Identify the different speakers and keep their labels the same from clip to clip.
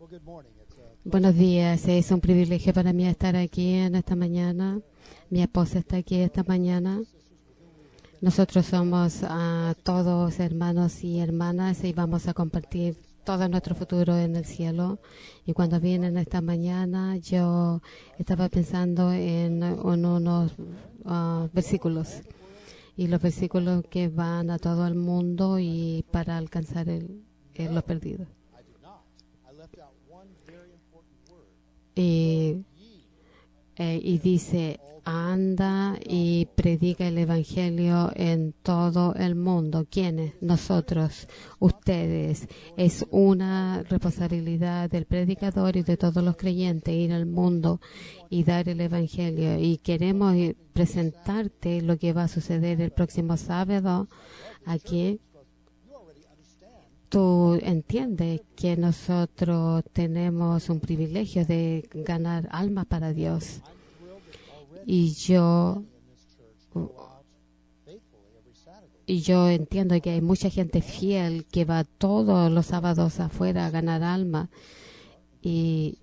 Speaker 1: Buenos días, es un privilegio para mí estar aquí en esta mañana. Mi esposa está aquí esta mañana. Nosotros somos todos hermanos y hermanas y vamos a compartir todo nuestro futuro en el cielo. Y cuando vienen esta mañana, yo estaba pensando en unos versículos. Y los versículos que van a todo el mundo y para alcanzar los perdidos. Y dice, anda y predica el Evangelio en todo el mundo. ¿Quiénes? Nosotros, ustedes. Es una responsabilidad del predicador y de todos los creyentes ir al mundo y dar el Evangelio. Y queremos presentarte lo que va a suceder el próximo sábado aquí. Tú entiendes que nosotros tenemos un privilegio de ganar almas para Dios. Y yo entiendo que hay mucha gente fiel que va todos los sábados afuera a ganar almas. Y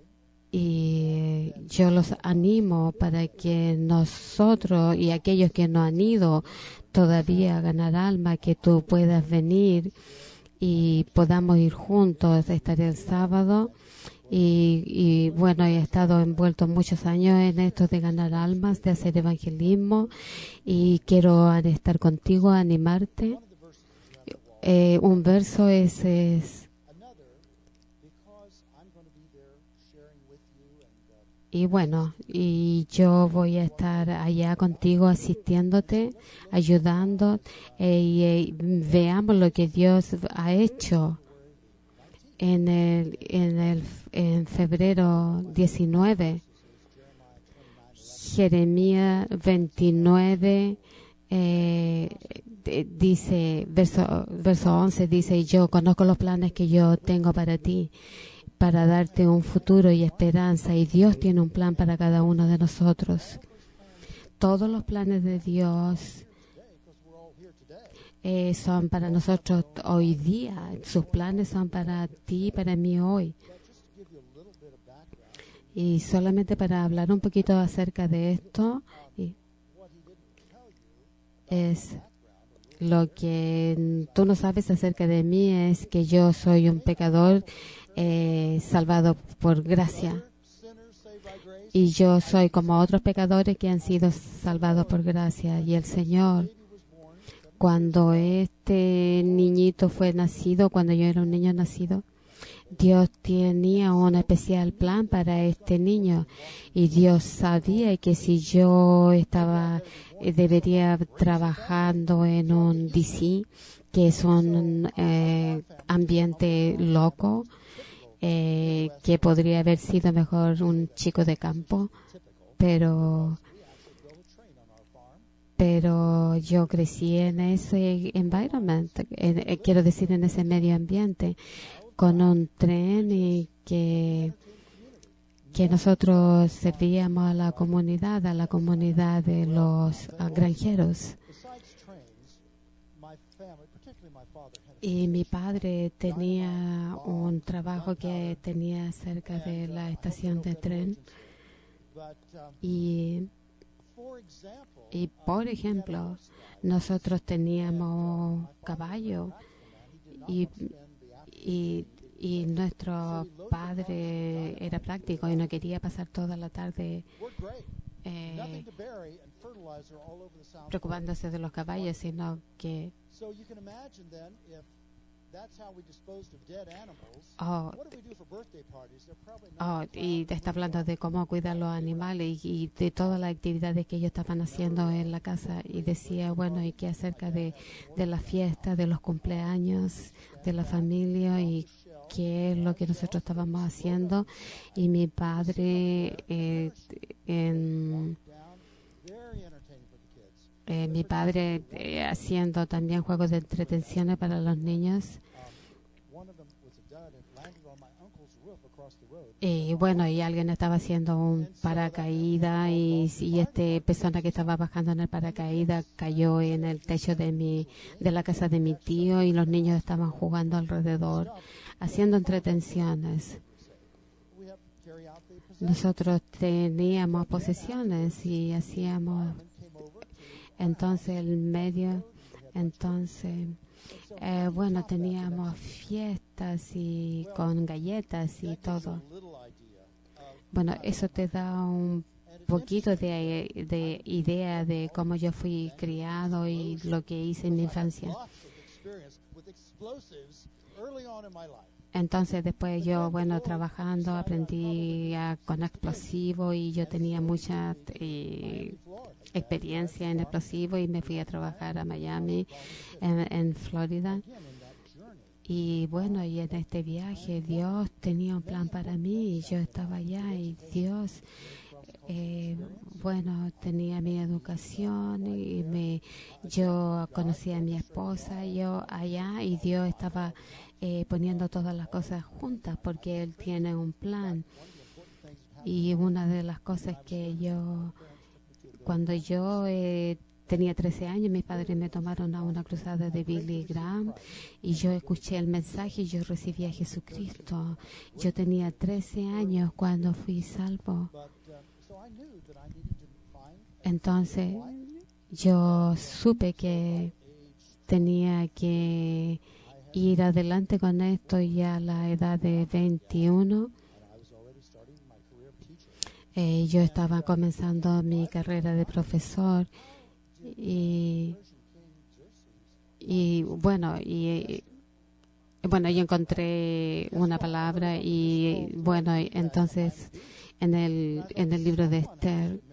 Speaker 1: yo los animo para que nosotros y aquellos que no han ido todavía a ganar almas, que tú puedas venir y podamos ir juntos. Estaré el sábado y bueno, he estado envuelto muchos años en esto de ganar almas, de hacer evangelismo y quiero estar contigo, animarte. Un verso es y bueno, y yo voy a estar allá contigo asistiéndote, ayudando, y veamos lo que Dios ha hecho en febrero 19. Jeremías 29 dice, verso 11 dice, yo conozco los planes que yo tengo para ti, para darte un futuro y esperanza, y Dios tiene un plan para cada uno de nosotros. Todos los planes de Dios son para nosotros hoy día. Sus planes son para ti y para mí hoy. Y solamente para hablar un poquito acerca de esto, es lo que tú no sabes acerca de mí, es que yo soy un pecador salvado por gracia. Y yo soy como otros pecadores que han sido salvados por gracia. Y el Señor, cuando este niñito fue nacido, cuando yo era un niño nacido, Dios tenía un especial plan para este niño. Y Dios sabía que si yo debería trabajando en un DC, que es un ambiente loco, que podría haber sido mejor un chico de campo, pero yo crecí en ese environment, quiero decir, en ese medio ambiente, con un tren y que nosotros servíamos a la comunidad de los granjeros. Y mi padre tenía un trabajo que tenía cerca de la estación de tren. Y por ejemplo, nosotros teníamos caballo y nuestro padre era práctico y no quería pasar toda la tarde preocupándose de los caballos, sino que y te está hablando de cómo cuidar los animales y de todas las actividades que ellos estaban haciendo en la casa, y decía, bueno, ¿y qué acerca de la fiesta, de los cumpleaños, de la familia, y qué es lo que nosotros estábamos haciendo? Y mi padre haciendo también juegos de entretenciones para los niños. Y bueno, y alguien estaba haciendo un paracaídas y esta persona que estaba bajando en el paracaídas cayó en el techo de la casa de mi tío, y los niños estaban jugando alrededor, haciendo entretenciones. nosotros teníamos posesiones y hacíamos entonces el medio, entonces bueno, teníamos fiestas y con galletas y todo. Bueno, eso te da un poquito de idea de cómo yo fui criado y lo que hice en mi infancia. Entonces después yo, bueno, trabajando, aprendí con explosivos y yo tenía mucha experiencia en explosivos y me fui a trabajar a Miami, en Florida. Y bueno, y en este viaje Dios tenía un plan para mí y yo estaba allá y Dios, bueno, tenía mi educación y yo conocí a mi esposa, yo allá y Dios estaba poniendo todas las cosas juntas porque Él tiene un plan. Y una de las cosas que cuando yo tenía 13 años, mis padres me tomaron a una cruzada de Billy Graham y yo escuché el mensaje y yo recibí a Jesucristo. Yo tenía 13 años cuando fui salvo. Entonces yo supe que tenía que ir adelante con esto y a la edad de 21. Yo estaba comenzando mi carrera de profesor y bueno, bueno, yo encontré una palabra y bueno, entonces en el libro de Esther,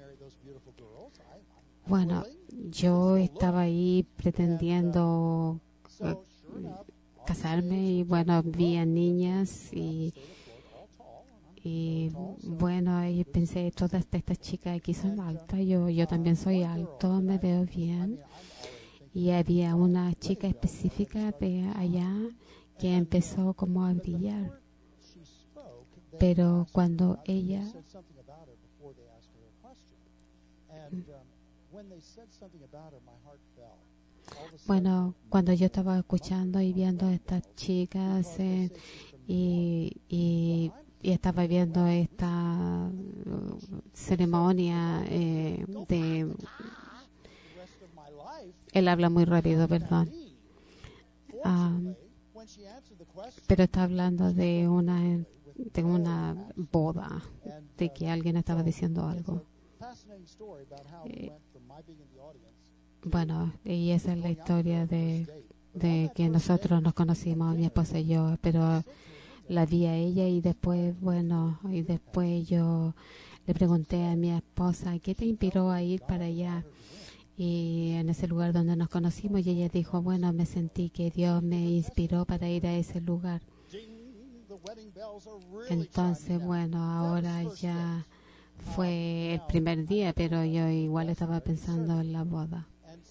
Speaker 1: bueno, yo estaba ahí pretendiendo casarme y bueno, vi a niñas y bueno, y pensé, todas estas chicas aquí son altas, yo también soy alto, me veo bien. Y había una chica específica de allá que empezó como a brillar. Pero cuando ella... Bueno, cuando yo estaba escuchando y viendo a estas chicas y estaba viendo esta ceremonia de... Él habla muy rápido, perdón. Pero está hablando de una boda, de que alguien estaba diciendo algo. Bueno, y esa es la historia de que nosotros nos conocimos, mi esposa y yo, pero la vi a ella y después, bueno, y después yo le pregunté a mi esposa, ¿qué te inspiró a ir para allá? Y en ese lugar donde nos conocimos, y ella dijo, bueno, me sentí que Dios me inspiró para ir a ese lugar. Entonces, bueno, ahora ya fue el primer día, pero yo igual estaba pensando en la boda.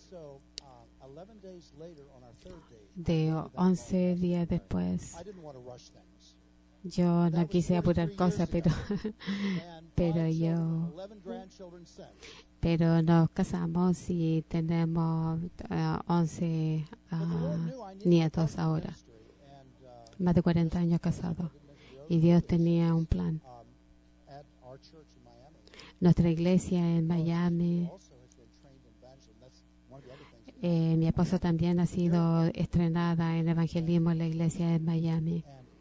Speaker 1: De 11 días después, yo no quise apurar cosas, pero nos casamos y tenemos 11 nietos ahora, más de 40 años casados, y Dios tenía un plan. Nuestra iglesia en Miami, mi esposa también ha sido estrenada en evangelismo en la iglesia en Miami.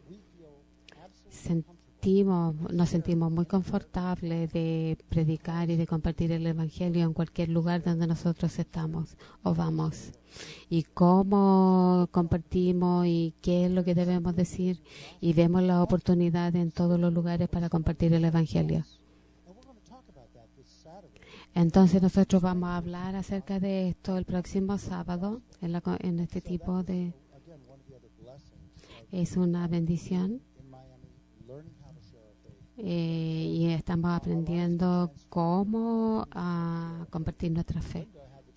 Speaker 1: Nos sentimos muy confortables de predicar y de compartir el evangelio en cualquier lugar donde nosotros estamos o vamos. Y cómo compartimos y qué es lo que debemos decir, y vemos la oportunidad en todos los lugares para compartir el evangelio. Entonces nosotros vamos a hablar acerca de esto el próximo sábado en este tipo de... Es una bendición. Y estamos aprendiendo cómo compartir nuestra fe.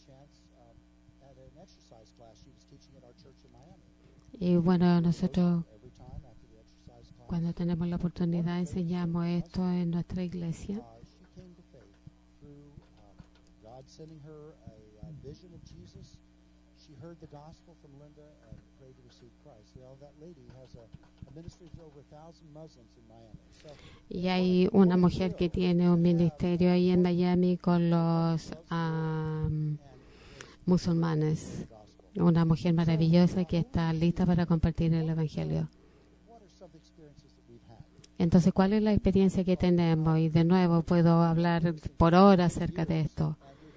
Speaker 1: Y bueno, nosotros cuando tenemos la oportunidad enseñamos esto en nuestra iglesia. Y hay una mujer que tiene un ministerio ahí en Miami con los musulmanes. Una mujer maravillosa que está lista para compartir el Evangelio. Entonces, ¿cuál es la experiencia que tenemos? Y de nuevo, puedo hablar por horas acerca de esto.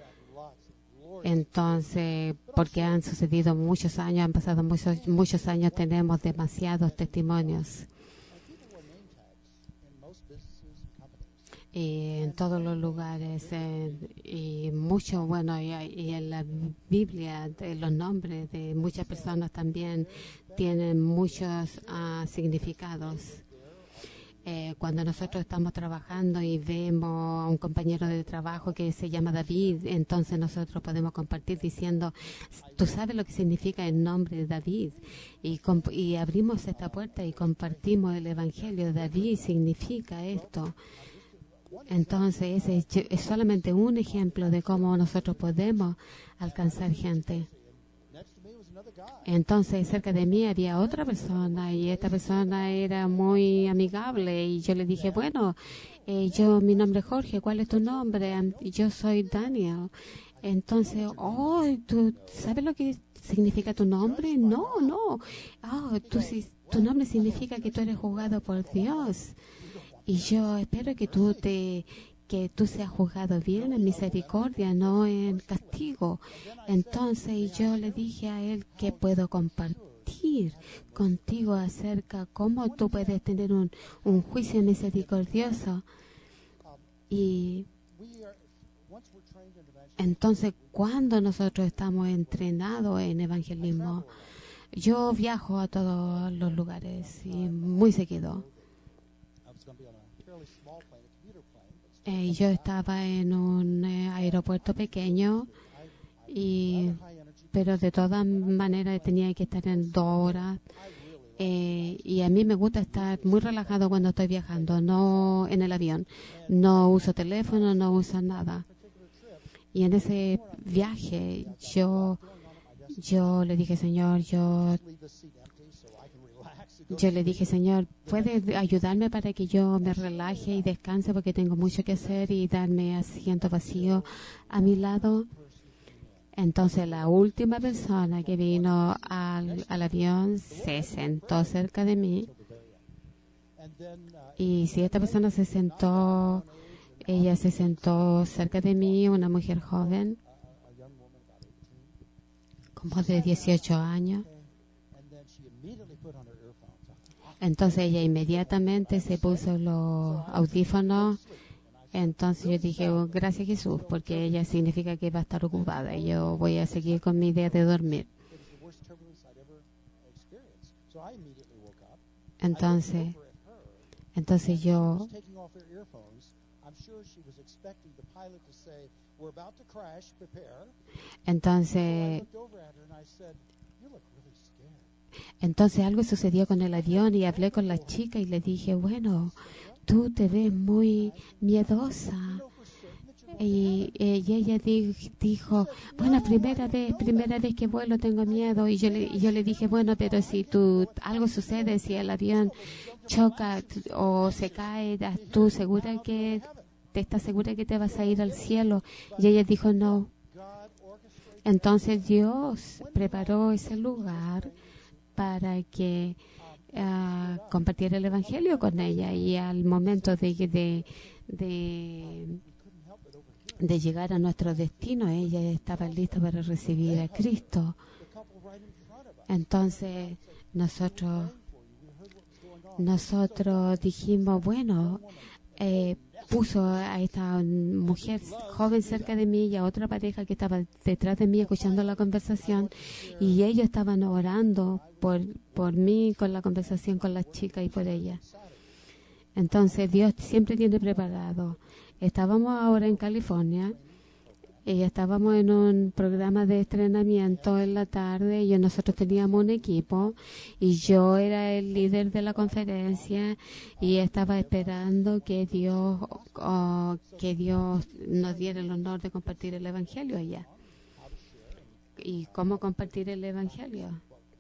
Speaker 1: Entonces, porque han sucedido muchos años, han pasado muchos años, tenemos demasiados testimonios. Y en todos los lugares, y mucho, bueno, y en la Biblia, los nombres de muchas personas también tienen muchos significados. Cuando nosotros estamos trabajando y vemos a un compañero de trabajo que se llama David, entonces nosotros podemos compartir diciendo, tú sabes lo que significa el nombre de David, y abrimos esta puerta y compartimos el Evangelio. David significa esto. Entonces ese es solamente un ejemplo de cómo nosotros podemos alcanzar gente. Entonces cerca de mí había otra persona y esta persona era muy amigable y yo le dije, bueno, mi nombre es Jorge, ¿cuál es tu nombre? Yo soy Daniel. Entonces, ¿tú sabes lo que significa tu nombre? No. Tu nombre significa que tú eres juzgado por Dios. Y yo espero que tú seas juzgado bien en misericordia, no en castigo. Entonces yo le dije a él que puedo compartir contigo acerca cómo tú puedes tener un juicio misericordioso. Y entonces cuando nosotros estamos entrenados en evangelismo, yo viajo a todos los lugares y muy seguido. Yo estaba en un aeropuerto pequeño, pero de todas maneras tenía que estar en 2 horas. Y a mí me gusta estar muy relajado cuando estoy viajando, no en el avión. No uso teléfono, no uso nada. Y en ese viaje yo le dije, Señor, yo le dije, Señor, ¿puedes ayudarme para que yo me relaje y descanse porque tengo mucho que hacer y darme asiento vacío a mi lado? Entonces la última persona que vino al avión se sentó cerca de mí. Y si esta persona ella se sentó cerca de mí, una mujer joven, como de 18 años. Entonces ella inmediatamente se puso los audífonos. Entonces yo dije, gracias Jesús, porque ella significa que va a estar ocupada y yo voy a seguir con mi idea de dormir. Entonces yo Entonces algo sucedió con el avión y hablé con la chica y le dije, bueno, tú te ves muy miedosa. Y ella dijo, bueno, primera vez que vuelo tengo miedo. Y yo le dije, bueno, pero si algo sucede, si el avión choca o se cae, ¿estás segura que te vas a ir al cielo? Y ella dijo, no. Entonces Dios preparó ese lugar para que compartiera el Evangelio con ella, y al momento de llegar a nuestro destino, ella estaba lista para recibir a Cristo. Entonces nosotros dijimos, bueno, puso a esta mujer joven cerca de mí y a otra pareja que estaba detrás de mí escuchando la conversación, y ellos estaban orando por mí con la conversación con la chica y por ella. Entonces Dios siempre tiene preparado. Estábamos ahora en California y estábamos en un programa de entrenamiento en la tarde y nosotros teníamos un equipo y yo era el líder de la conferencia y estaba esperando que Dios nos diera el honor de compartir el Evangelio allá. y cómo compartir el Evangelio.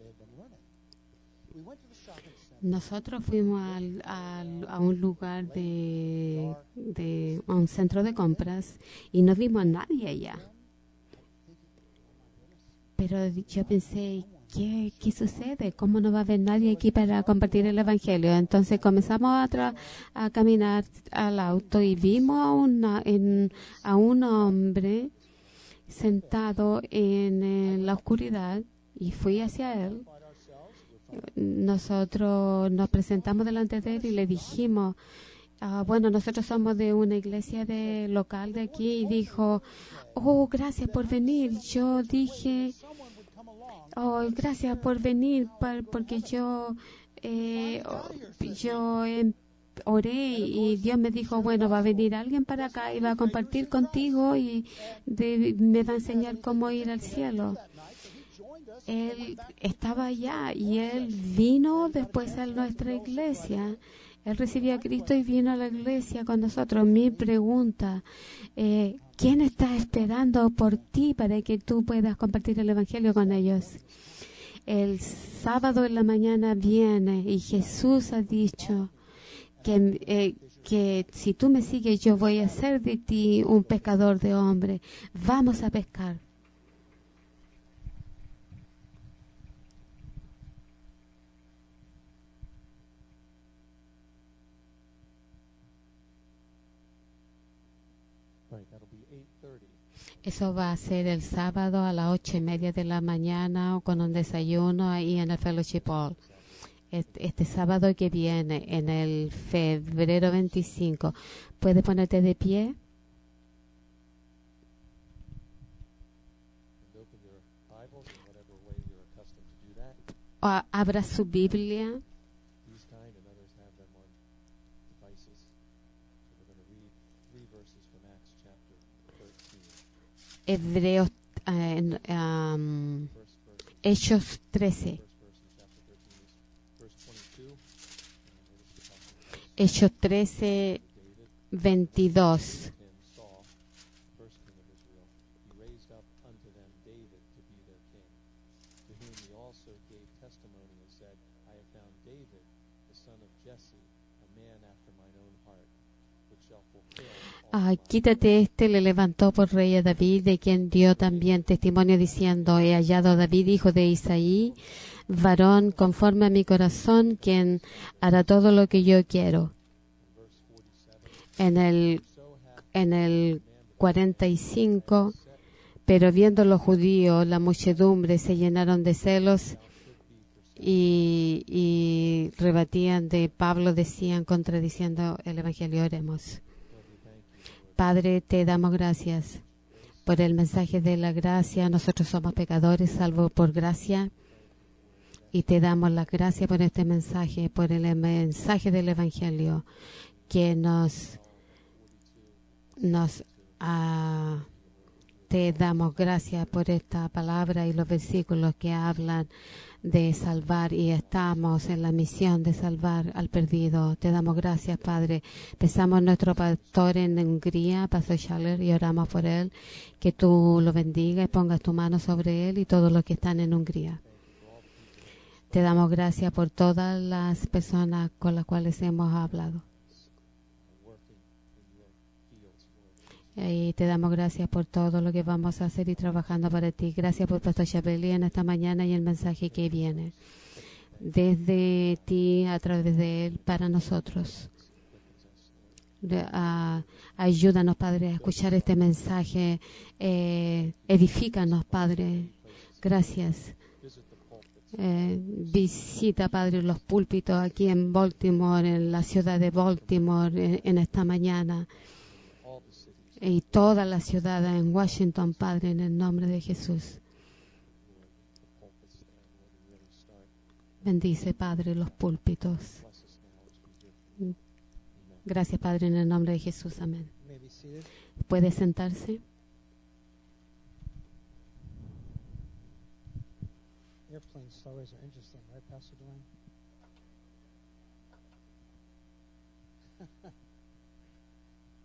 Speaker 1: Nosotros fuimos a un lugar a un centro de compras y no vimos a nadie allá. Pero yo pensé, ¿qué sucede? ¿Cómo no va a haber nadie aquí para compartir el Evangelio? Entonces comenzamos a caminar al auto y vimos a un hombre sentado en la oscuridad y fui hacia él. Nosotros nos presentamos delante de él y le dijimos, bueno, nosotros somos de una iglesia local de aquí, y dijo, oh, gracias por venir. Yo dije, oh, gracias por venir, porque oré y Dios me dijo, bueno, va a venir alguien para acá y va a compartir contigo y me va a enseñar cómo ir al cielo. Él estaba allá y él vino después a nuestra iglesia. Él recibió a Cristo y vino a la iglesia con nosotros. Mi pregunta, ¿quién está esperando por ti para que tú puedas compartir el Evangelio con ellos? El sábado en la mañana viene y Jesús ha dicho que si tú me sigues, yo voy a hacer de ti un pescador de hombres. Vamos a pescar. Eso va a ser el sábado a las 8:30 de la mañana con un desayuno ahí en el Fellowship Hall. Este sábado que viene, en el febrero 25. ¿Puedes ponerte de pie? Abra su Biblia. Hebreos, Hechos 13. Hechos 13, 22. Quítate le levantó por rey a David, de quien dio también testimonio diciendo, he hallado a David, hijo de Isaí, varón conforme a mi corazón, quien hará todo lo que yo quiero. En el 45, pero viendo los judíos, la muchedumbre se llenaron de celos y rebatían de Pablo, decían, contradiciendo el Evangelio. Oremos. Padre, te damos gracias por el mensaje de la gracia. Nosotros somos pecadores, salvos por gracia. Y te damos las gracias por este mensaje, por el mensaje del Evangelio, que te damos gracias por esta palabra y los versículos que hablan de salvar, y estamos en la misión de salvar al perdido. Te damos gracias, Padre. Pensamos nuestro pastor en Hungría, Pastor Schaller, y oramos por él, que tú lo bendiga y pongas tu mano sobre él y todos los que están en Hungría. Te damos gracias por todas las personas con las cuales hemos hablado. Y te damos gracias por todo lo que vamos a hacer y trabajando para ti. Gracias por Pastor Chabeli en esta mañana y el mensaje que viene desde ti, a través de él, para nosotros. Ayúdanos, Padre, a escuchar este mensaje. Edifícanos, Padre. Gracias. Visita, Padre, los púlpitos aquí en Baltimore, en la ciudad de Baltimore, en esta mañana. Y toda la ciudad en Washington, Padre, en el nombre de Jesús. Bendice, Padre, los púlpitos. Gracias, Padre, en el nombre de Jesús. Amén. ¿Puede sentarse?
Speaker 2: Airplane stories are interesting, right, Pastor Dwayne?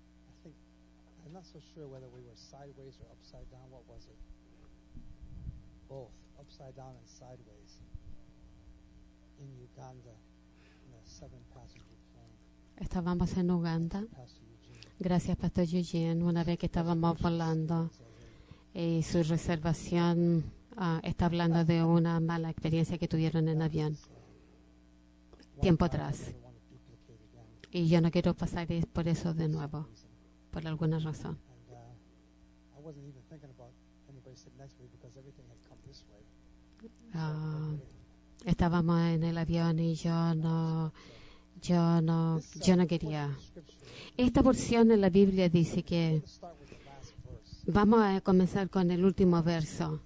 Speaker 2: I'm not so sure whether we were sideways or upside down. What was it? both upside down and sideways in Uganda in a 7-passenger plane.
Speaker 1: Estábamos en Uganda.
Speaker 2: Pastor Eugene.
Speaker 1: Gracias, Pastor Eugene. Una vez que estábamos volando y su reservación está hablando de una mala experiencia que tuvieron en avión tiempo atrás. Y yo no quiero pasar por eso de nuevo, por alguna razón. Estábamos en el avión y yo no quería. Esta porción en la Biblia dice que vamos a comenzar con el último verso.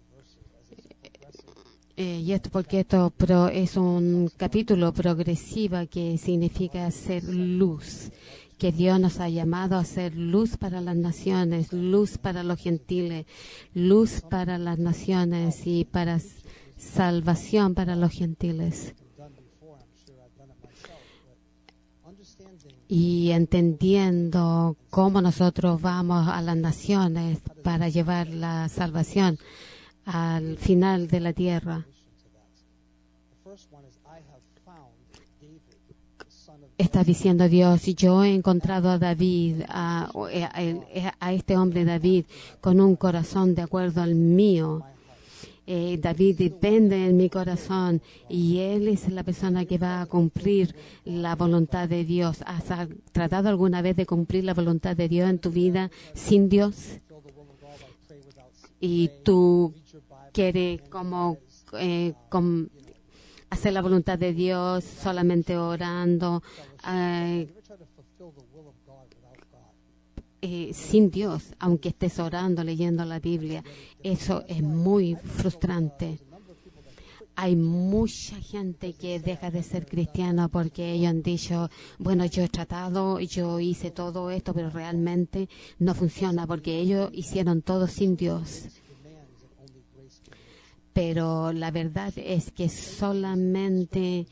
Speaker 1: Y esto porque esto es un capítulo progresivo que significa ser luz, que Dios nos ha llamado a ser luz para las naciones, luz para los gentiles, luz para las naciones y para salvación para los gentiles. Y entendiendo cómo nosotros vamos a las naciones para llevar la salvación al final de la tierra. Está diciendo Dios, yo he encontrado a David, a este hombre David, con un corazón de acuerdo al mío. David depende en mi corazón y él es la persona que va a cumplir la voluntad de Dios. ¿Has tratado alguna vez de cumplir la voluntad de Dios en tu vida sin Dios? Y tú quieres hacer la voluntad de Dios solamente orando sin Dios, aunque estés orando, leyendo la Biblia. Eso es muy frustrante. Hay mucha gente que deja de ser cristiano porque ellos han dicho, bueno, yo he tratado, yo hice todo esto, pero realmente no funciona porque ellos hicieron todo sin Dios. Pero la verdad es que solamente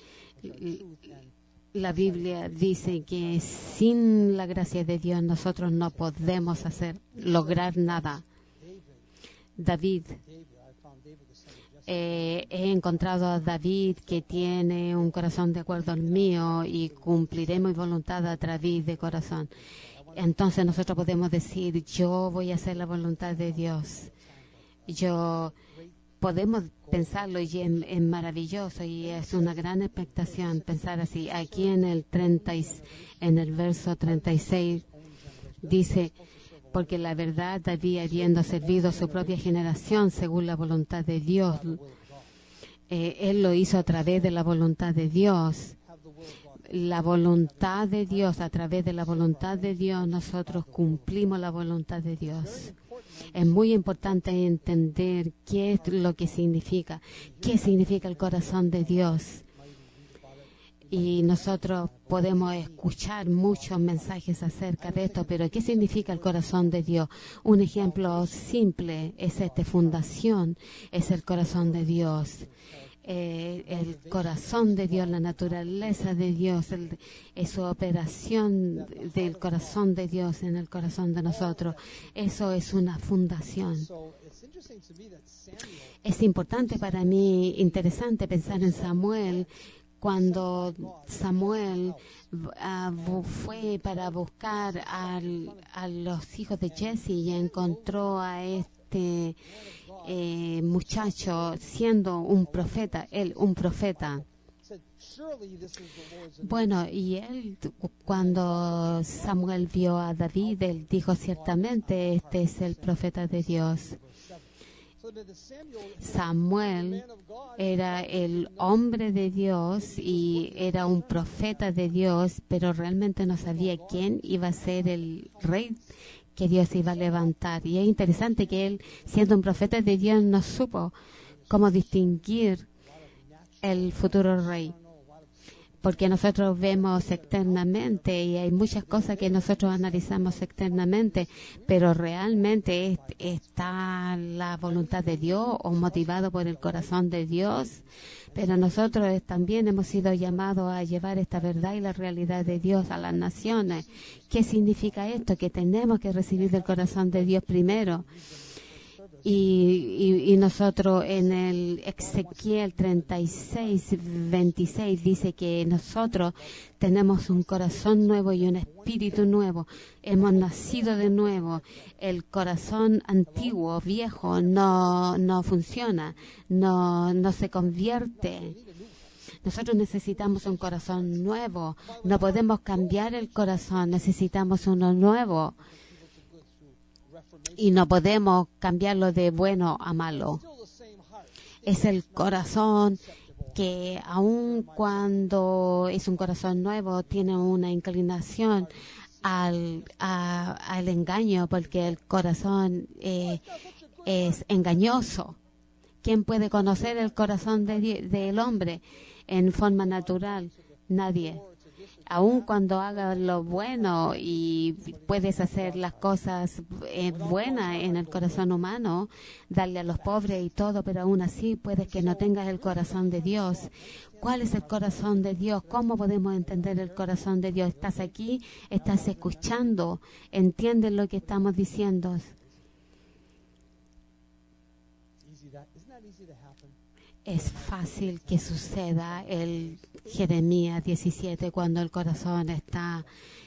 Speaker 1: la Biblia dice que sin la gracia de Dios nosotros no podemos lograr nada. David, he encontrado a David que tiene un corazón de acuerdo al mío y cumpliré mi voluntad a través de corazón. Entonces nosotros podemos decir, yo voy a hacer la voluntad de Dios. Podemos pensarlo y es maravilloso y es una gran expectación pensar así. Aquí en el verso 36 dice, porque la verdad David, habiendo servido a su propia generación según la voluntad de Dios, él lo hizo a través de la voluntad de Dios. La voluntad de Dios, a través de la voluntad de Dios, nosotros cumplimos la voluntad de Dios. Es muy importante entender qué es lo que significa, qué significa el corazón de Dios. Y nosotros podemos escuchar muchos mensajes acerca de esto, pero ¿qué significa el corazón de Dios? Un ejemplo simple es esta fundación, es el corazón de Dios. El corazón de Dios, la naturaleza de Dios, es su operación del corazón de Dios en el corazón de nosotros. Eso es una fundación. Es importante para mí, interesante pensar en Samuel, cuando Samuel fue para buscar a los hijos de Jesse y encontró a este muchacho siendo un profeta, él un profeta. Bueno, y él, cuando Samuel vio a David, él dijo, ciertamente este es el profeta de Dios. Samuel era el hombre de Dios y era un profeta de Dios, pero realmente no sabía quién iba a ser el rey que Dios iba a levantar. Y es interesante que él, siendo un profeta de Dios, no supo cómo distinguir el futuro rey. Porque nosotros vemos externamente y hay muchas cosas que nosotros analizamos externamente, pero realmente está la voluntad de Dios o motivado por el corazón de Dios. Pero nosotros también hemos sido llamados a llevar esta verdad y la realidad de Dios a las naciones. ¿Qué significa esto? Que tenemos que recibir del corazón de Dios primero. Y nosotros en el Ezequiel 36:26 dice que nosotros tenemos un corazón nuevo y un espíritu nuevo. Hemos nacido de nuevo. El corazón antiguo, viejo, no funciona, no se convierte. Nosotros necesitamos un corazón nuevo. No podemos cambiar el corazón, necesitamos uno nuevo. Y no podemos cambiarlo de bueno a malo. Es el corazón que aun cuando es un corazón nuevo, tiene una inclinación al engaño, porque el corazón es engañoso. ¿Quién puede conocer el corazón del hombre en forma natural? Nadie. Aun cuando hagas lo bueno y puedes hacer las cosas buenas en el corazón humano, darle a los pobres y todo, pero aún así puedes que no tengas el corazón de Dios. ¿Cuál es el corazón de Dios? ¿Cómo podemos entender el corazón de Dios? ¿Estás aquí? ¿Estás escuchando? ¿Entiendes lo que estamos diciendo? Es fácil que suceda el Jeremías 17 cuando el corazón está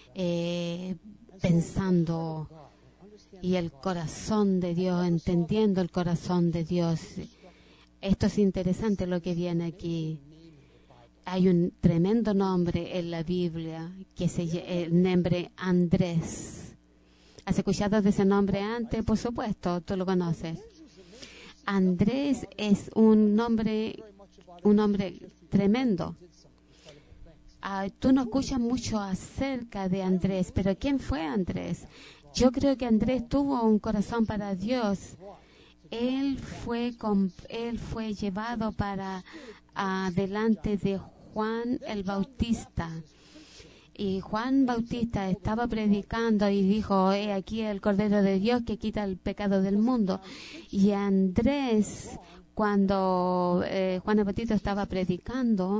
Speaker 1: pensando y el corazón de Dios, entendiendo el corazón de Dios. Esto es interesante lo que viene aquí. Hay un tremendo nombre en la Biblia que el nombre Andrés. ¿Has escuchado de ese nombre antes? Por supuesto, tú lo conoces. Andrés es un nombre tremendo. Tú no escuchas mucho acerca de Andrés, pero ¿quién fue Andrés? Yo creo que Andrés tuvo un corazón para Dios. Él fue llevado delante de Juan el Bautista. Y Juan Bautista estaba predicando y dijo, he aquí el Cordero de Dios que quita el pecado del mundo. Y Andrés, cuando Juan el Bautista estaba predicando,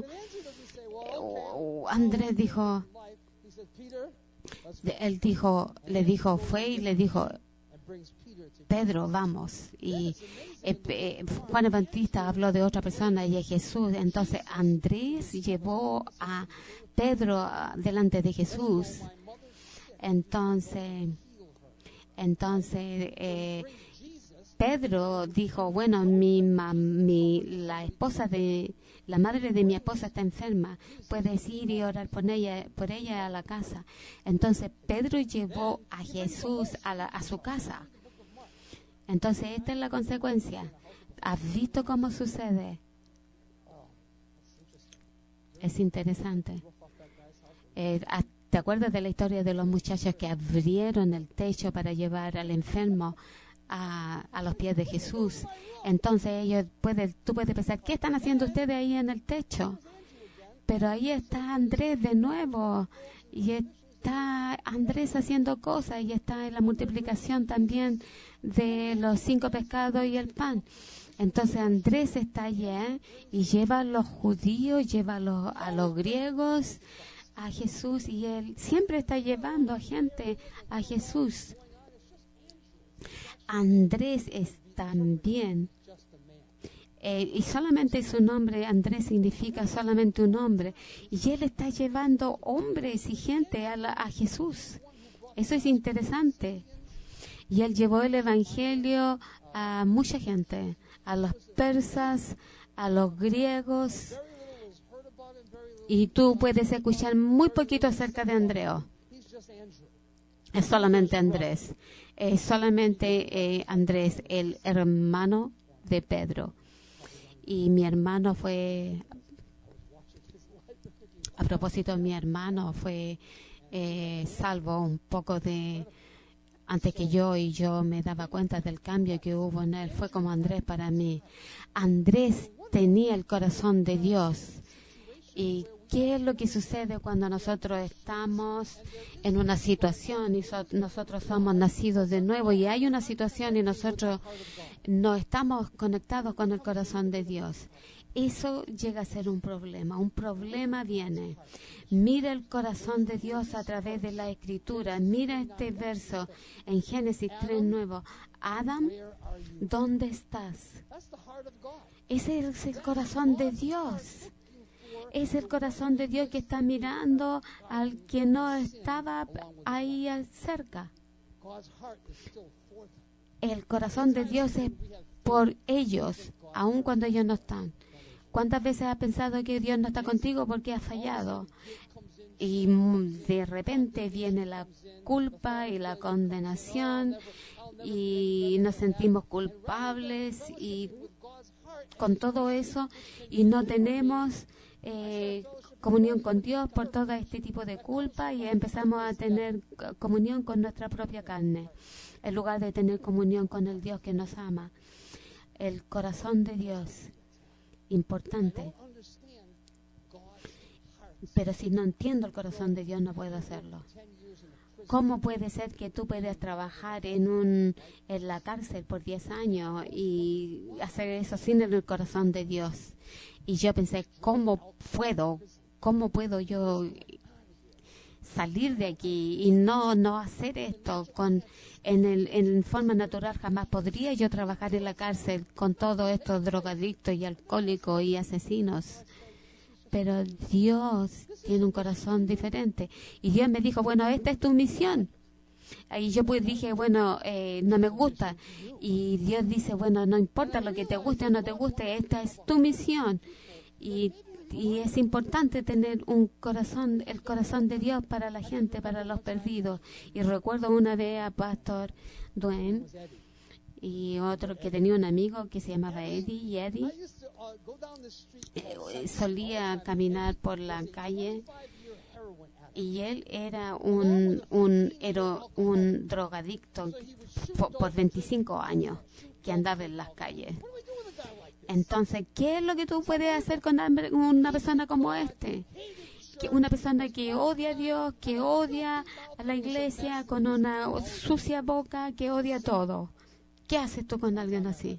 Speaker 1: Andrés dijo, fue y le dijo, Pedro, vamos. Y Juan el Bautista habló de otra persona y de Jesús. Entonces Andrés llevó a Pedro delante de Jesús. Entonces Pedro dijo, bueno, la madre de mi esposa está enferma, puedes ir y orar por ella a la casa. Entonces Pedro llevó a Jesús a su casa. Entonces esta es la consecuencia. ¿Has visto cómo sucede? Es interesante. ¿Te acuerdas de la historia de los muchachos que abrieron el techo para llevar al enfermo a los pies de Jesús? Entonces tú puedes pensar, ¿qué están haciendo ustedes ahí en el techo? Pero ahí está Andrés de nuevo, y está Andrés haciendo cosas, y está en la multiplicación también de los 5 pescados y el pan. Entonces Andrés está allí y lleva a los judíos, lleva a los griegos a Jesús, y él siempre está llevando a gente a Jesús. Andrés es también, y solamente su nombre, Andrés, significa solamente un hombre, y él está llevando hombres y gente a Jesús. Eso es interesante. Y él llevó el evangelio a mucha gente, a los persas, a los griegos, y tú puedes escuchar muy poquito acerca de Andreo. Es solamente Andrés. Es solamente Andrés, el hermano de Pedro. Y mi hermano fue, a propósito, mi hermano fue salvo un poco antes que yo, y yo me daba cuenta del cambio que hubo en él. Fue como Andrés para mí. Andrés tenía el corazón de Dios. ¿Y qué es lo que sucede cuando nosotros estamos en una situación y nosotros somos nacidos de nuevo, y hay una situación y nosotros no estamos conectados con el corazón de Dios? eso llega a ser un problema. Un problema viene. Mira el corazón de Dios a través de la Escritura. Mira este verso en Génesis 3:9. Adam, ¿dónde estás? Ese es el corazón de Dios. Es el corazón de Dios que está mirando al que no estaba ahí cerca. El corazón de Dios es por ellos, aun cuando ellos no están. ¿Cuántas veces has pensado que Dios no está contigo porque has fallado? Y de repente viene la culpa y la condenación y nos sentimos culpables y con todo eso y no tenemos comunión con Dios por todo este tipo de culpa y empezamos a tener comunión con nuestra propia carne en lugar de tener comunión con el Dios que nos ama. El corazón de Dios, importante. Pero si no entiendo el corazón de Dios, no puedo hacerlo. ¿Cómo puede ser que tú puedas trabajar en la cárcel por 10 años y hacer eso sin el corazón de Dios? Y yo pensé, ¿cómo puedo yo salir de aquí y no hacer esto en forma natural? Jamás podría yo trabajar en la cárcel con todos estos drogadictos y alcohólicos y asesinos. Pero Dios tiene un corazón diferente. Y Dios me dijo, bueno, esta es tu misión. Y yo pues dije, bueno, no me gusta. Y Dios dice, bueno, no importa lo que te guste o no te guste, esta es tu misión. Y es importante tener el corazón de Dios para la gente, para los perdidos. Y recuerdo una vez a Pastor Dwayne y otro que tenía un amigo que se llamaba Eddie, y Eddie solía caminar por la calle y él era un drogadicto por 25 años que andaba en las calles. Entonces, ¿qué es lo que tú puedes hacer con una persona como una persona que odia a Dios, que odia a la iglesia, con una sucia boca, que odia todo? ¿Qué haces tú con alguien así?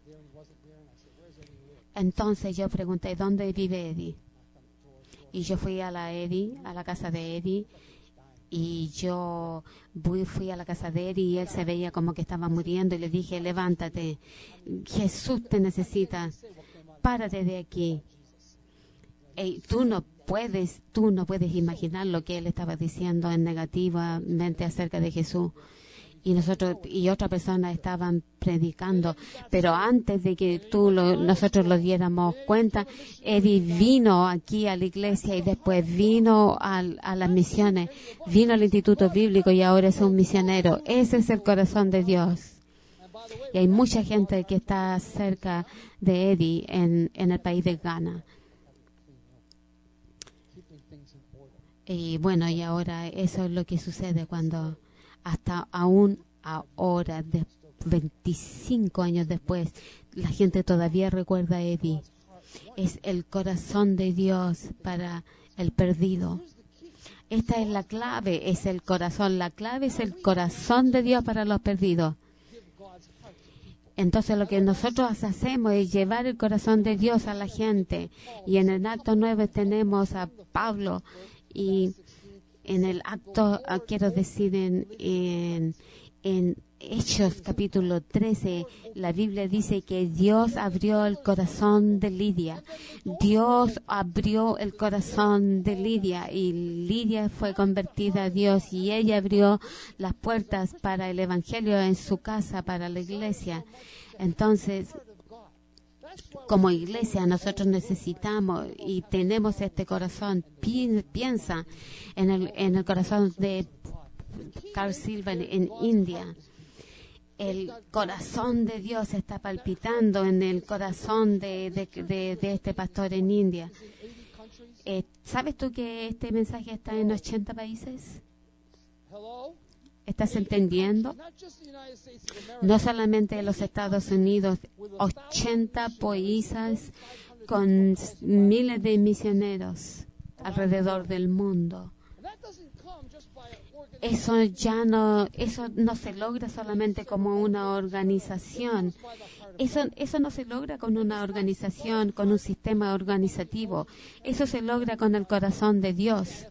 Speaker 1: Entonces yo pregunté, ¿dónde vive Eddie? Y yo fui a la casa de Eddie, y yo fui a la casa de Eddie y él se veía como que estaba muriendo y le dije, levántate, Jesús te necesita, párate de aquí. Tú no puedes imaginar lo que él estaba diciendo negativamente acerca de Jesús. Y nosotros y otra persona estaban predicando, pero antes de que nosotros lo diéramos cuenta, Eddie vino aquí a la iglesia y después vino a las misiones, vino al Instituto Bíblico y ahora es un misionero. Ese es el corazón de Dios. Y hay mucha gente que está cerca de Eddie en el país de Ghana. Y bueno, y ahora eso es lo que sucede cuando hasta aún ahora, 25 años después, la gente todavía recuerda a Eddie. Es el corazón de Dios para el perdido. Esta es la clave, es el corazón. La clave es el corazón de Dios para los perdidos. Entonces lo que nosotros hacemos es llevar el corazón de Dios a la gente. Y en el acto 9 tenemos a Pablo, y en el acto, quiero decir, en Hechos capítulo 13, la Biblia dice que Dios abrió el corazón de Lidia. Dios abrió el corazón de Lidia y Lidia fue convertida a Dios y ella abrió las puertas para el Evangelio en su casa, para la iglesia. Entonces, como iglesia nosotros necesitamos y tenemos este corazón. Piensa en el corazón de Carl Silver en India. El corazón de Dios está palpitando en el corazón de este pastor en India. ¿Sabes tú que este mensaje está en 80 países? ¿Estás entendiendo? No solamente en los Estados Unidos, 80 países con miles de misioneros alrededor del mundo. Eso no se logra solamente como una organización. Eso no se logra con una organización, con un sistema organizativo. Eso se logra con el corazón de Dios.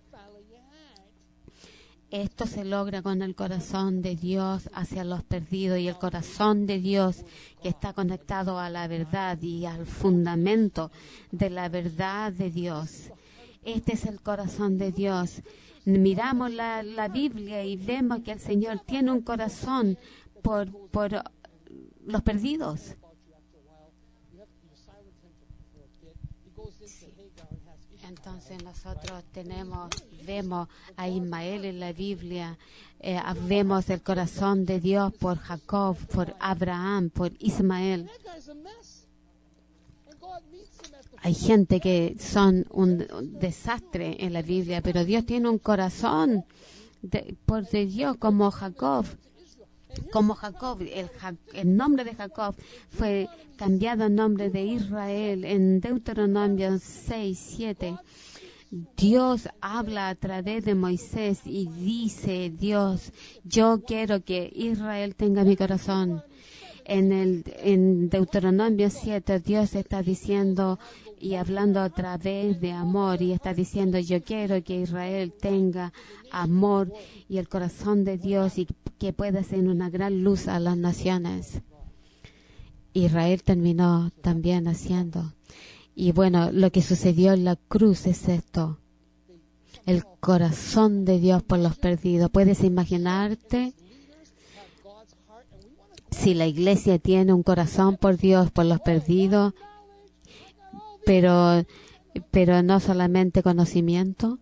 Speaker 1: Esto se logra con el corazón de Dios hacia los perdidos, y el corazón de Dios que está conectado a la verdad y al fundamento de la verdad de Dios. Este es el corazón de Dios. Miramos la Biblia y vemos que el Señor tiene un corazón por los perdidos. Entonces nosotros vemos a Ismael en la Biblia, vemos el corazón de Dios por Jacob, por Abraham, por Ismael. Hay gente que son un desastre en la Biblia, pero Dios tiene un corazón por Dios, como Jacob. El nombre de Jacob fue cambiado en nombre de Israel en Deuteronomio 6:7. Dios habla a través de Moisés y dice: Dios, yo quiero que Israel tenga mi corazón. En Deuteronomio 7, Dios está diciendo y hablando a través de amor, y está diciendo: yo quiero que Israel tenga amor y el corazón de Dios, y que pueda ser una gran luz a las naciones. Israel terminó también haciendo. Y bueno, lo que sucedió en la cruz es esto: el corazón de Dios por los perdidos. ¿Puedes imaginarte si la iglesia tiene un corazón por Dios, por los perdidos, pero no solamente conocimiento?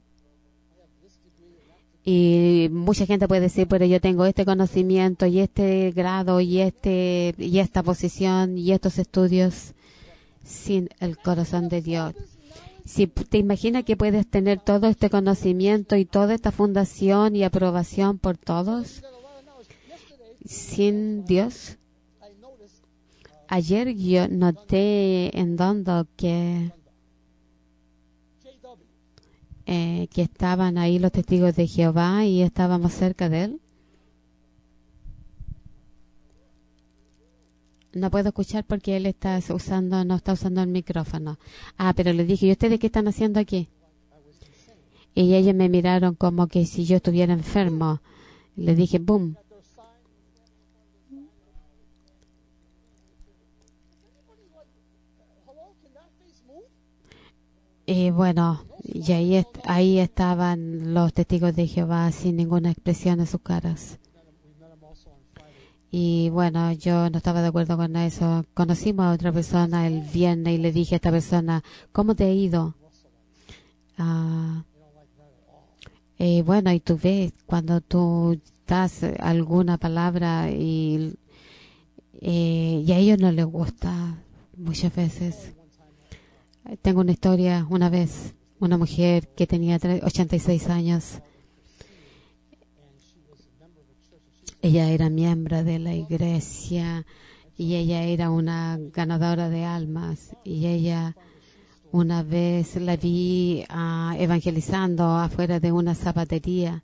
Speaker 1: Y mucha gente puede decir: pero yo tengo este conocimiento y este grado y esta posición y estos estudios, sin el corazón de Dios. Si te imaginas que puedes tener todo este conocimiento y toda esta fundación y aprobación por todos, sin Dios. Ayer yo noté en Dundalk que estaban ahí los testigos de Jehová y estábamos cerca de él. No puedo escuchar porque él no está usando el micrófono. Pero le dije: ¿y ustedes qué están haciendo aquí? Y ellos me miraron como que si yo estuviera enfermo. Le dije: boom. Y bueno, y ahí estaban los testigos de Jehová sin ninguna expresión en sus caras. Y bueno, yo no estaba de acuerdo con eso. Conocimos a otra persona el viernes y le dije a esta persona: ¿cómo te ha ido? Bueno, y tú ves cuando tú das alguna palabra y a ellos no les gusta muchas veces. Tengo una historia. Una vez, una mujer que tenía 86 años, ella era miembro de la iglesia y ella era una ganadora de almas, y ella, una vez la vi evangelizando afuera de una zapatería.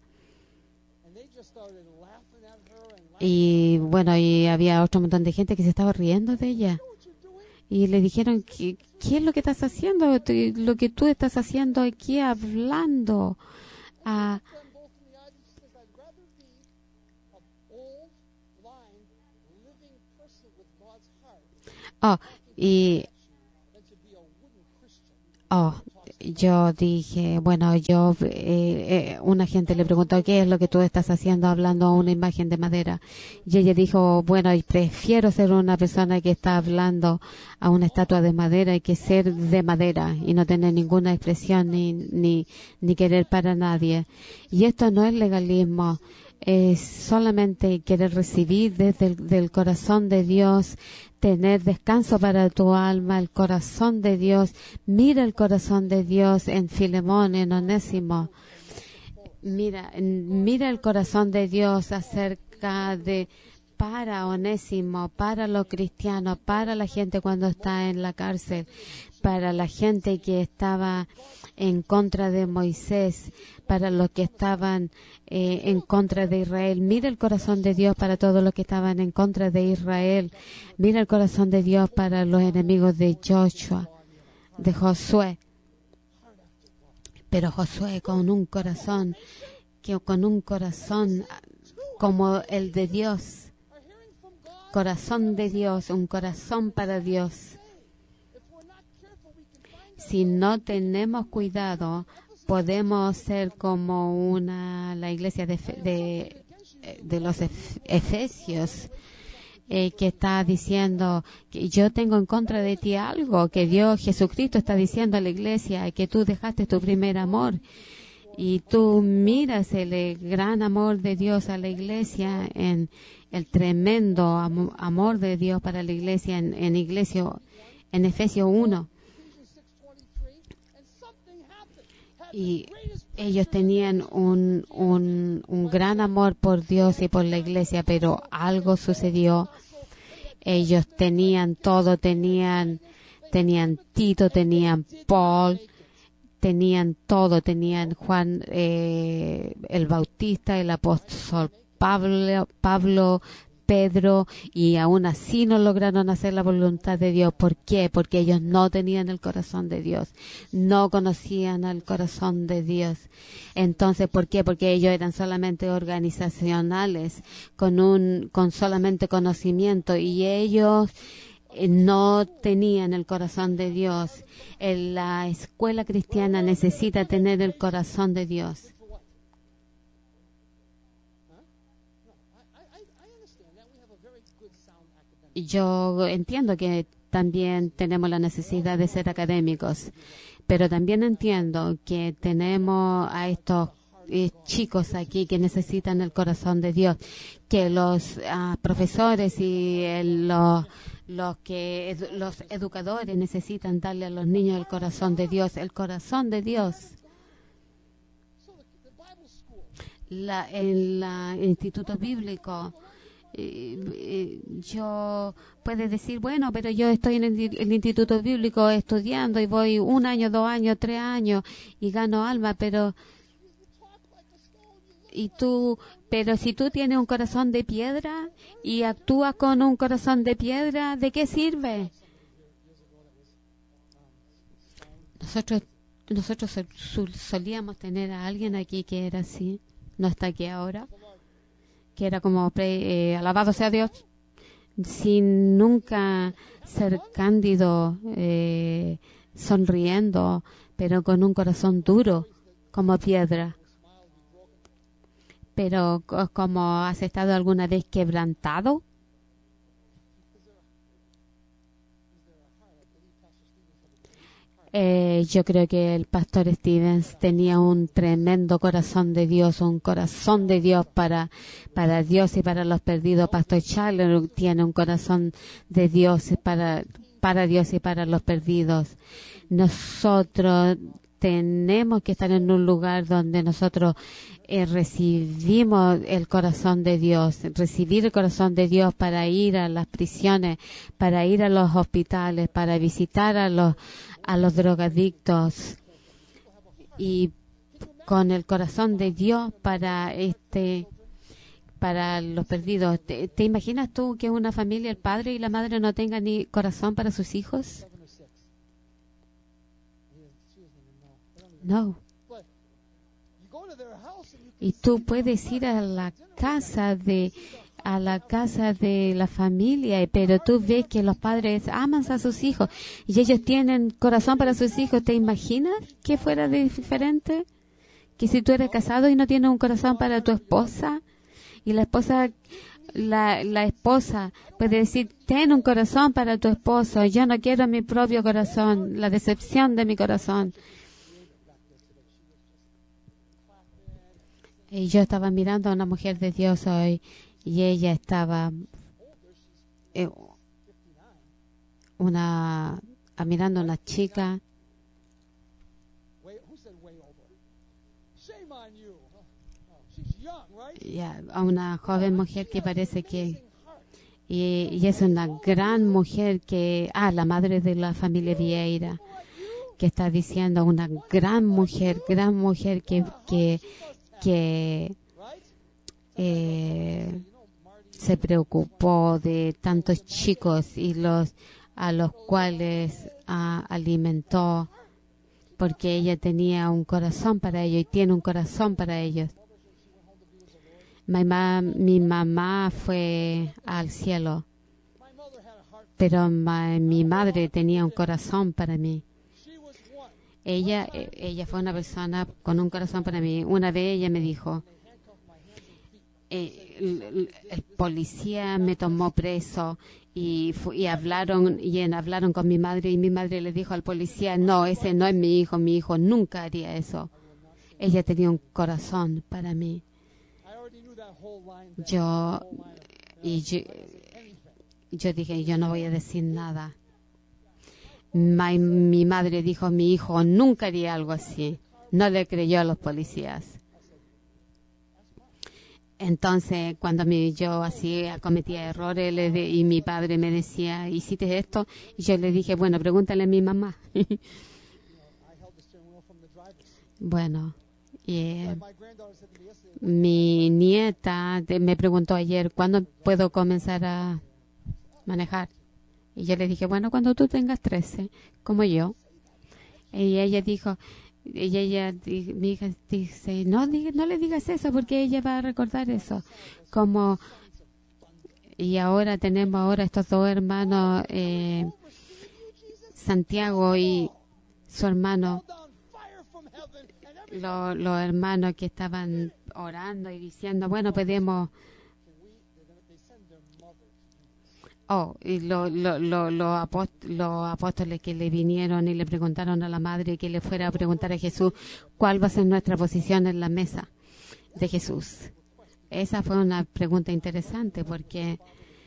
Speaker 1: Y bueno, y había otro montón de gente que se estaba riendo de ella. Y le dijeron: ¿qué es lo que estás haciendo? Lo que tú estás haciendo aquí hablando. Yo dije: bueno, una gente le preguntó: ¿qué es lo que tú estás haciendo hablando a una imagen de madera? Y ella dijo: bueno, prefiero ser una persona que está hablando a una estatua de madera que ser de madera y no tener ninguna expresión ni querer para nadie. Y esto no es legalismo. Es solamente querer recibir desde el corazón de Dios, tener descanso para tu alma, el corazón de Dios. Mira el corazón de Dios en Filemón, en Onésimo. Mira el corazón de Dios para Onésimo, para los cristianos, para la gente cuando está en la cárcel, para la gente que estaba en contra de Moisés, para los que estaban en contra de Israel. Mira el corazón de Dios para todos los que estaban en contra de Israel. Mira el corazón de Dios para los enemigos de Josué. Pero Josué con un corazón como el de Dios, corazón de Dios, un corazón para Dios. Si no tenemos cuidado, podemos ser como la iglesia de los Efesios, que está diciendo que yo tengo en contra de ti algo, que Dios Jesucristo está diciendo a la iglesia que tú dejaste tu primer amor. Y tú miras el gran amor de Dios a la iglesia, en el tremendo amor de Dios para la iglesia en Efesios 1. Y ellos tenían un gran amor por Dios y por la iglesia, pero algo sucedió. Ellos tenían todo, tenían Tito, tenían Paul, tenían todo, tenían Juan el Bautista, el apóstol Pablo, Pedro, y aún así no lograron hacer la voluntad de Dios. ¿Por qué? Porque ellos no tenían el corazón de Dios, no conocían el corazón de Dios. Entonces, ¿por qué? Porque ellos eran solamente organizacionales, con solamente conocimiento, y ellos no tenían el corazón de Dios. La escuela cristiana necesita tener el corazón de Dios. Yo entiendo que también tenemos la necesidad de ser académicos, pero también entiendo que tenemos a estos chicos aquí que necesitan el corazón de Dios, que los profesores y los educadores necesitan darle a los niños el corazón de Dios. El corazón de Dios. En el instituto bíblico, yo puede decir, bueno, pero yo estoy en el instituto bíblico estudiando y voy 1 año, 2 años, 3 años y gano alma, pero si tú tienes un corazón de piedra y actúas con un corazón de piedra, ¿de qué sirve? Nosotros solíamos tener a alguien aquí que era así, no está aquí ahora, que era como alabado sea Dios, sin nunca ser cándido, sonriendo, pero con un corazón duro como piedra. Pero ¿cómo has estado alguna vez quebrantado? Yo creo que el pastor Stevens tenía un tremendo corazón de Dios, un corazón de Dios para Dios y para los perdidos. Pastor Charles tiene un corazón de Dios para Dios y para los perdidos. Nosotros tenemos que estar en un lugar donde nosotros recibimos el corazón de Dios, recibir el corazón de Dios para ir a las prisiones, para ir a los hospitales, para visitar a los drogadictos, y con el corazón de Dios para los perdidos. ¿Te imaginas tú que una familia, el padre y la madre, no tengan ni corazón para sus hijos? No. Y tú puedes ir a la casa de la familia, pero tú ves que los padres aman a sus hijos y ellos tienen corazón para sus hijos. ¿Te imaginas que fuera diferente? Que si tú eres casado y no tienes un corazón para tu esposa, y la esposa puede decir, ten un corazón para tu esposo, yo no quiero mi propio corazón, la decepción de mi corazón. Y yo estaba mirando a una mujer de Dios hoy, y ella estaba mirando a una chica, a una joven mujer que parece que y es una gran mujer que, la madre de la familia Vieira, que está diciendo una gran mujer que se preocupó de tantos chicos y a los cuales alimentó, porque ella tenía un corazón para ellos y tiene un corazón para ellos. Mi mamá fue al cielo, pero mi madre tenía un corazón para mí. Ella fue una persona con un corazón para mí. Una vez ella me dijo, el policía me tomó preso y hablaron con mi madre, y mi madre le dijo al policía, no, ese no es mi hijo nunca haría eso. Ella tenía un corazón para mí. Yo dije, yo no voy a decir nada. Mi madre dijo, mi hijo nunca haría algo así. No le creyó a los policías. Entonces, cuando yo así cometía errores y mi padre me decía, ¿hiciste esto? Y yo le dije, bueno, pregúntale a mi mamá. Bueno, mi nieta me preguntó ayer, ¿cuándo puedo comenzar a manejar? Y yo le dije, bueno, cuando tú tengas 13, como yo. Y ella dijo, mi hija dice, no le digas eso, porque ella va a recordar eso. Y ahora tenemos estos dos hermanos, Santiago y su hermano, los hermanos que estaban orando y diciendo, bueno, podemos... y los apóstoles que le vinieron y le preguntaron a la madre que le fuera a preguntar a Jesús cuál va a ser nuestra posición en la mesa de Jesús. Esa fue una pregunta interesante porque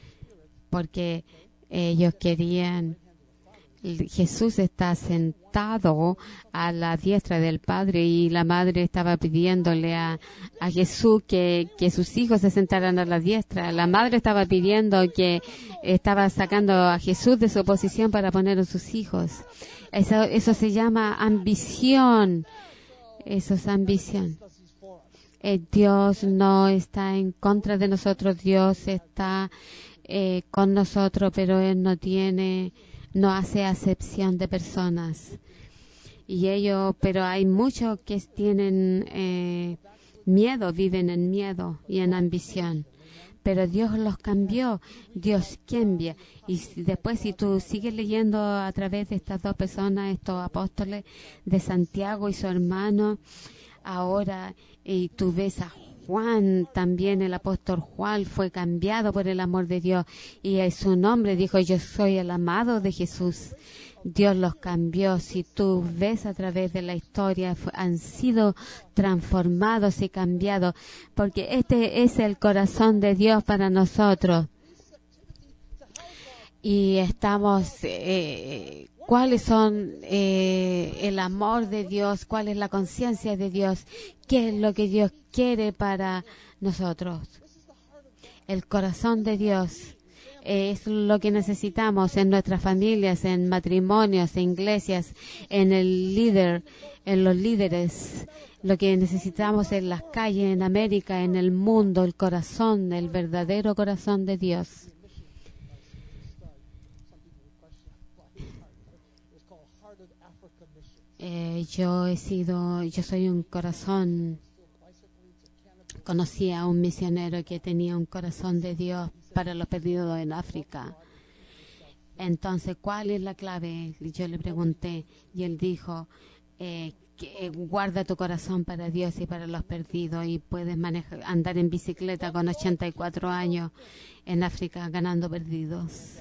Speaker 1: ellos querían... Jesús está sentado a la diestra del Padre y la madre estaba pidiéndole a Jesús que sus hijos se sentaran a la diestra. La madre estaba pidiendo estaba sacando a Jesús de su posición para poner a sus hijos. Eso se llama ambición. Eso es ambición. Dios no está en contra de nosotros. Dios está con nosotros, pero Él no hace acepción de personas. Pero hay muchos que tienen miedo, viven en miedo y en ambición. Pero Dios los cambió, Dios cambia. Y después, si tú sigues leyendo a través de estas dos personas, estos apóstoles de Santiago y su hermano, ahora, y tú ves a Juan, también el apóstol Juan fue cambiado por el amor de Dios y en su nombre dijo, yo soy el amado de Jesús. Dios los cambió. Si tú ves a través de la historia, han sido transformados y cambiados, porque este es el corazón de Dios para nosotros. Y estamos... ¿Cuáles son el amor de Dios? ¿Cuál es la conciencia de Dios? ¿Qué es lo que Dios quiere para nosotros? El corazón de Dios es lo que necesitamos en nuestras familias, en matrimonios, en iglesias, en los líderes. Lo que necesitamos en las calles, en América, en el mundo, el corazón, el verdadero corazón de Dios. Yo soy un corazón. Conocí a un misionero que tenía un corazón de Dios para los perdidos en África. Entonces, ¿cuál es la clave? Yo le pregunté y él dijo, guarda tu corazón para Dios y para los perdidos, y puedes andar en bicicleta con 84 años en África ganando perdidos.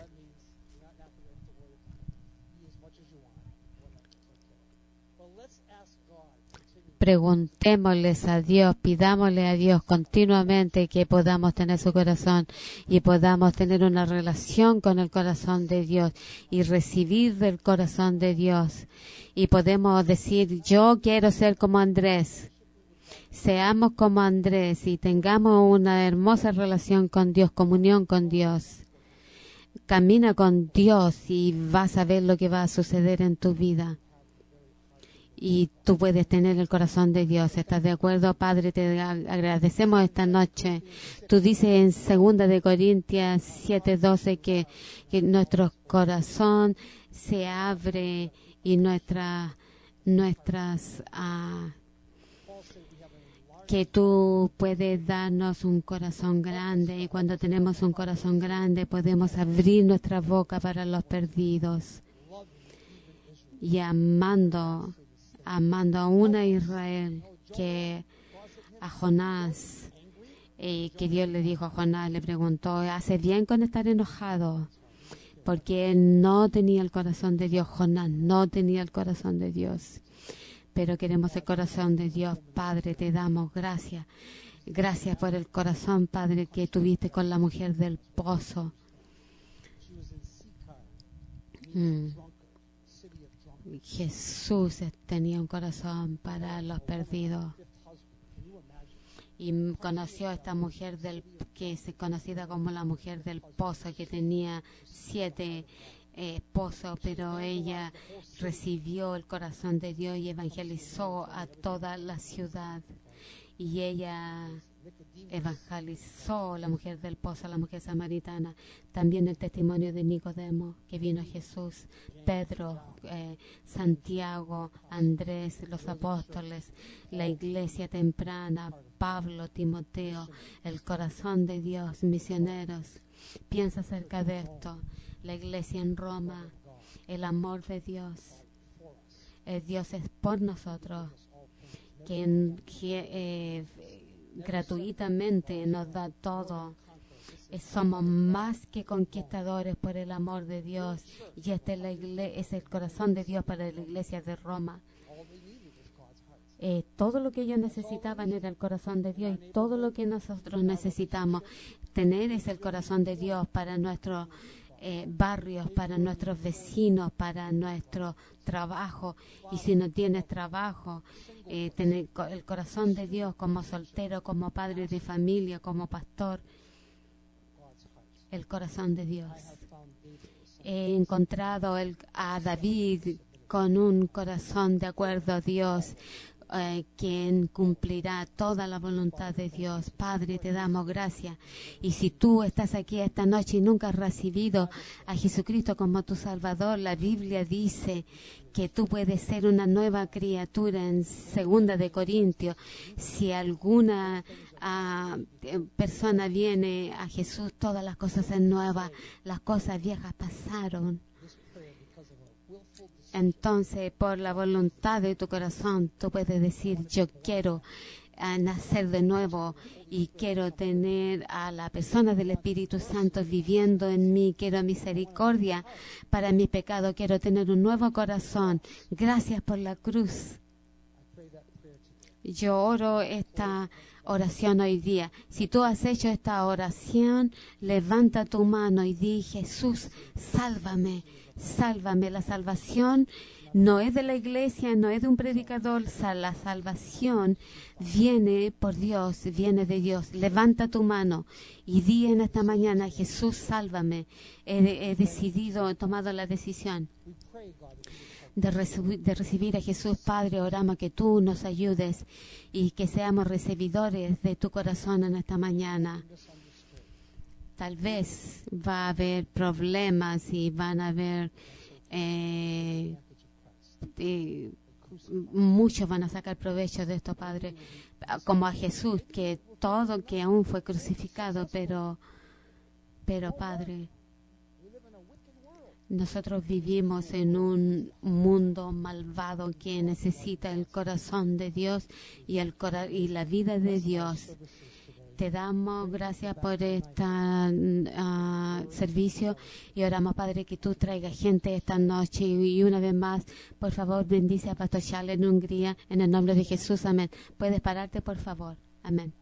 Speaker 1: Preguntémosles a Dios, pidámosle a Dios continuamente que podamos tener su corazón y podamos tener una relación con el corazón de Dios y recibir del corazón de Dios. Y podemos decir, yo quiero ser como Andrés. Seamos como Andrés y tengamos una hermosa relación con Dios, comunión con Dios. Camina con Dios y vas a ver lo que va a suceder en tu vida. Y tú puedes tener el corazón de Dios. ¿Estás de acuerdo, Padre? Te agradecemos esta noche. Tú dices en 2 de Corintios 7:12 que nuestro corazón se abre y nuestras que tú puedes darnos un corazón grande, y cuando tenemos un corazón grande podemos abrir nuestra boca para los perdidos y amando a una Israel que a Jonás, que Dios le dijo a Jonás, le preguntó, ¿hace bien con estar enojado? Porque él no tenía el corazón de Dios. Jonás no tenía el corazón de Dios. Pero queremos el corazón de Dios. Padre, te damos gracias. Gracias por el corazón, Padre, que tuviste con la mujer del pozo. Jesús tenía un corazón para los perdidos. Y conoció a esta mujer que es conocida como la mujer del pozo, que tenía 7 esposos, pero ella recibió el corazón de Dios y evangelizó a toda la ciudad. Y ella evangelizó, la mujer del pozo, la mujer samaritana. También el testimonio de Nicodemo, que vino a Jesús, Pedro, Santiago, Andrés, los apóstoles, la iglesia temprana, Pablo, Timoteo, el corazón de Dios, misioneros. Piensa acerca de esto. La iglesia en Roma, el amor de Dios. Dios es por nosotros, que gratuitamente nos da todo. Somos más que conquistadores por el amor de Dios, y este es el corazón de Dios para la iglesia de Roma. Todo lo que ellos necesitaban era el corazón de Dios, y todo lo que nosotros necesitamos tener es el corazón de Dios para nuestros barrios, para nuestros vecinos, para nuestro trabajo. Y si no tienes trabajo, tener el corazón de Dios como soltero, como padre de familia, como pastor, el corazón de Dios. He encontrado a David con un corazón de acuerdo a Dios, quien cumplirá toda la voluntad de Dios. Padre, te damos gracias. Y si tú estás aquí esta noche y nunca has recibido a Jesucristo como tu Salvador, la Biblia dice que tú puedes ser una nueva criatura en 2 de Corintios. Si alguna persona viene a Jesús, todas las cosas son nuevas, las cosas viejas pasaron. Entonces, por la voluntad de tu corazón, tú puedes decir, yo quiero nacer de nuevo y quiero tener a la persona del Espíritu Santo viviendo en mí. Quiero misericordia para mi pecado. Quiero tener un nuevo corazón. Gracias por la cruz. Yo oro esta oración hoy día. Si tú has hecho esta oración, levanta tu mano y di, Jesús, sálvame. Sálvame. La salvación no es de la iglesia, no es de un predicador. La salvación viene por Dios, viene de Dios. Levanta tu mano y di en esta mañana, Jesús, sálvame. He decidido, he tomado la decisión de recibir a Jesús. Padre, oramos que tú nos ayudes y que seamos recibidores de tu corazón en esta mañana. Tal vez va a haber problemas y van a haber muchos van a sacar provecho de esto, Padre, como a Jesús, que todo, que aún fue crucificado, pero Padre, nosotros vivimos en un mundo malvado que necesita el corazón de Dios y la vida de Dios. Te damos gracias por este servicio y oramos, Padre, que tú traigas gente esta noche. Y una vez más, por favor, bendice a Pastor Charles en Hungría, en el nombre de Jesús. Amén. Puedes pararte, por favor. Amén.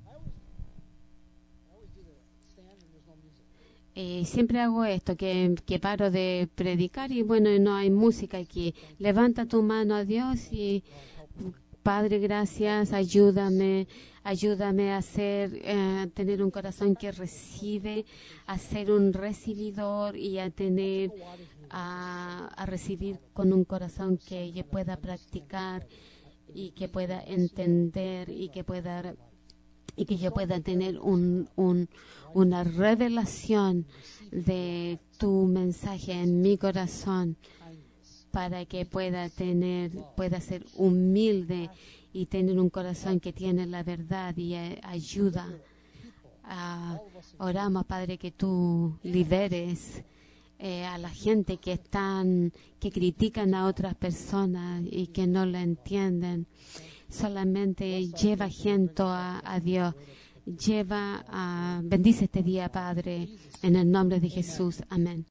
Speaker 1: Siempre hago esto, que paro de predicar y bueno, no hay música aquí. Levanta tu mano a Dios y Padre, gracias. Ayúdame a tener un corazón que recibe, a ser un recibidor y a tener, a recibir con un corazón que yo pueda practicar y que pueda entender y que yo pueda tener una revelación de tu mensaje en mi corazón, para que pueda ser humilde y tener un corazón que tiene la verdad y ayuda. Oramos, Padre, que tú liberes a la gente que critican a otras personas y que no lo entienden. Solamente lleva gente a Dios. Bendice este día, Padre, en el nombre de Jesús. Amén.